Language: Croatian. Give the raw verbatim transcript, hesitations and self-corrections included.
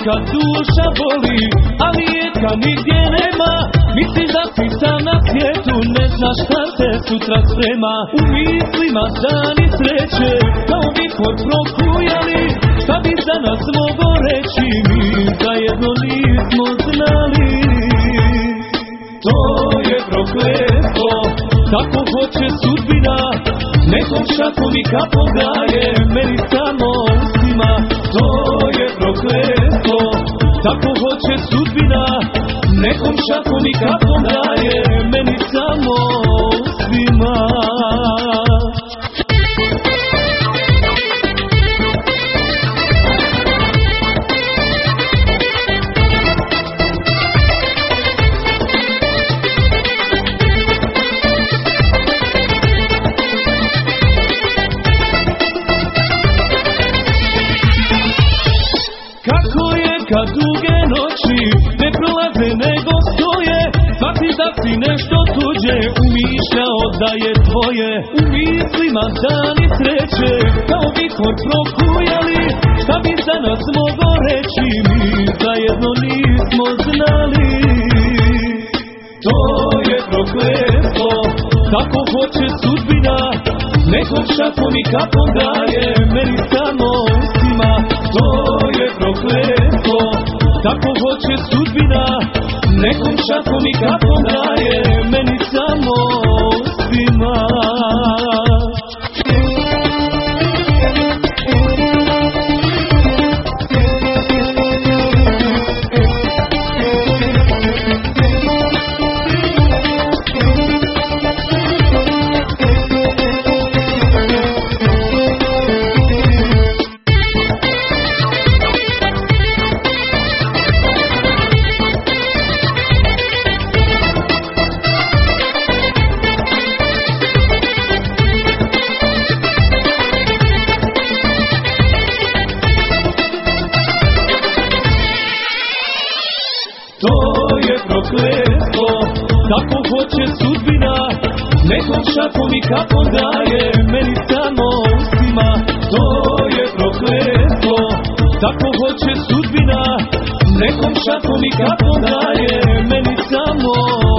kad duša boli, a lijeka nigdje nema. Misliš da si sam na svijetu, ne znaš šta te sutra sprema. U mislima dani sreće, kao vihor prokujali. Šta bi za nas mogo reći, mi zajedno nismo znali. To je prokletstvo, tako hoće sudbina. Nekom šakom i kapom daje, meni samo ustima. To je prokletstvo, tako hoće sudbina. Nekom šakom i kapom daje, meni samo ustima. Kad duge noći ne prolaze nego stoje, shvatiš da si nešto tuđe umišljao da je tvoje. U mislima dani sreće, kao vihor prokujali. Šta bi za nas mogo reći, mi zajedno nismo znali. To je prokletstvo, tako hoće sudbina. Nekom šakom i kapom daje, meni samo ustima. To je prokletstvo, tako hoće sudbina. Nekom šakom i kapom daje, meni samo ustima. To je prokletstvo, tako hoće sudbina. Nekom šakom i kapom daje, meni samo ustima. To je prokletstvo, tako hoće sudbina. Nekom šakom i kapom daje, meni samo